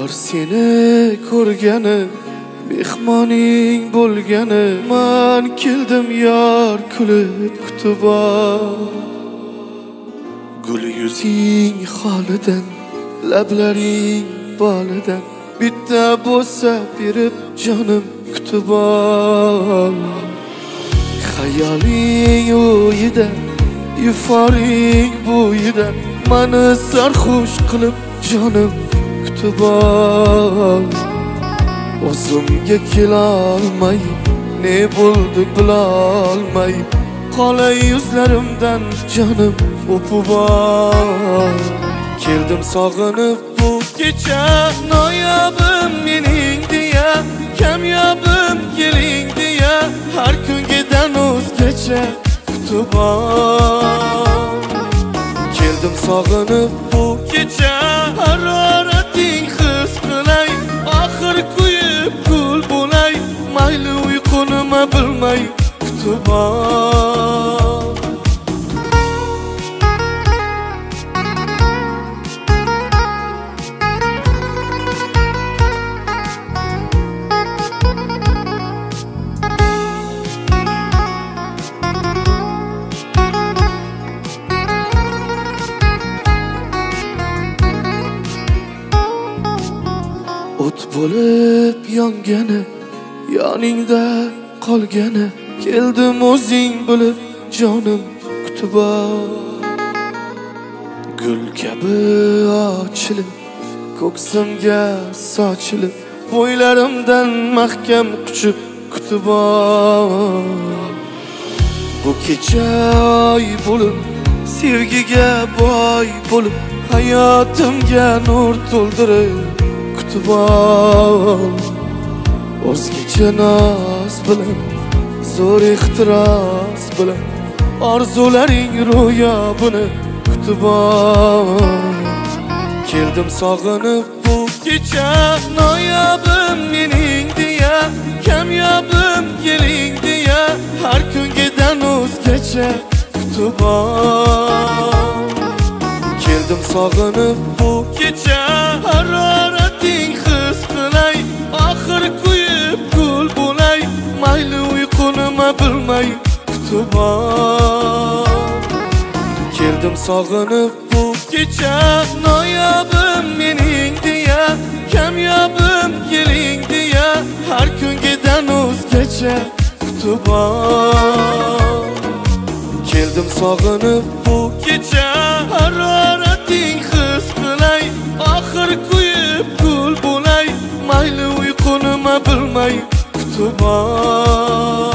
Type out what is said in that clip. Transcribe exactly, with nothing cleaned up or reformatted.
Yar seni ko'rgani mehmoning bo'lgani men keldim yar kulib kutib gul yuzing holidan lablaring bolidan bitta bo'lsa berib jonim kutib hayoling o'yida yuforing bo'yida meni sarxush qilib jonim kutib o'zimga kelolmay ne bo'ldi bilolmay qolay yuzlarimdan jonim o'pib keldim sog'inib bu kecha noyobim mening deya kamyobim keling deya har kungidan o'zgacha kutib keldim sog'inib bu kecha harorating his qilay oxir kuyib kul bo'lay mayli uyqunima bilmay kutib o't bo'lib yongani yoningda qolgani keldim o'zing bilib jonim kutib gul kabi ochilib ko'ksimga sochilib bo'ylarimdan mahkam quchib kutib bu kecha oy bo'lib sevgiga boy bo'lib hayotimga nur to'ldirib kutib o'zgacha noz bilan zo'r ehtiros bilan orzularing ro'yobini kutib keldim sog'inib bu kecha noyobim mening deya kamyobim keling deya har kungidan o'zgacha kutib keldim sog'inib bu kecha harorating his qilay oxir kuyib kul bo'lay mayli uyqunima bilmay kutib keldim sog'inib bu kecha noyobim mening deya kamyobim keling deya har kungidan o'zgacha kutib keldim sog'inib bu kecha harorating his qilay oxir kuyib kul bo'lay mayli uyqunima bilmay kutib